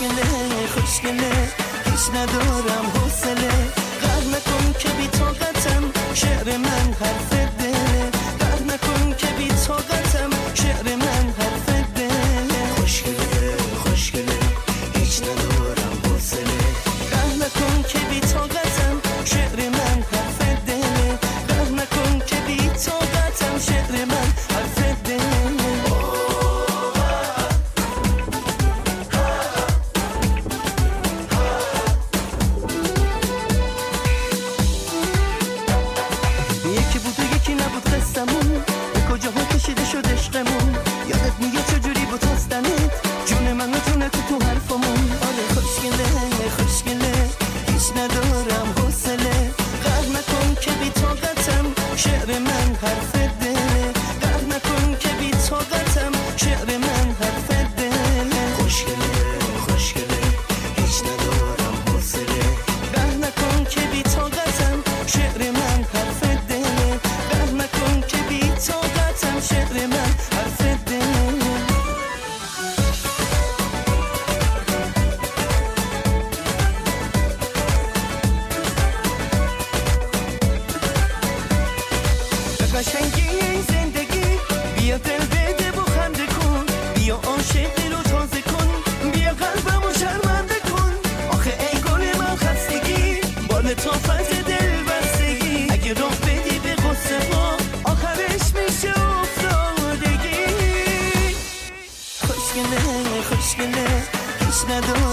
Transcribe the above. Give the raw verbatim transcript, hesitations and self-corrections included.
خوشگله خوشگله هیچ ندارم حوصله قهر نکن که بی طاقتم شعر من حرف دله قهر نکن که بی طاقتم شعر من حرف دله خوشگله خوشگله هیچ ندارم حوصله قهر نکن که بی طاقتم شعر من حرف دله قهر نکن که بی طاقتم شعر من حرف دله به کجاها کشیده شد عشقمون یادت میگه چجوری بود هستنت جون من میتونه تو تو حرفمون آره خوشگله خوشگله هیچ ندارم حوصله قهر نکن که بی طاقتم شعر من حرف دله قهر نکن که بی طاقتم شعر من حرف دله خوشگله خوشگله هیچ ندارم حوصله قهر نکن که بی طاقتم شعر من حرف دله قهر نکن که بی طاقتم شعر من حرف دله به قشنگی این زندگی بیا دل بده و خنده کن بیا عاشقی رو تازه کن بیا قلبمو شرمنده کن آخه ای گل من خستگی با لطافت دل بستگی اگه راه بدی به غصه ها آخرش میشه افتادگی خوشگله خوشگله هیچ ندارم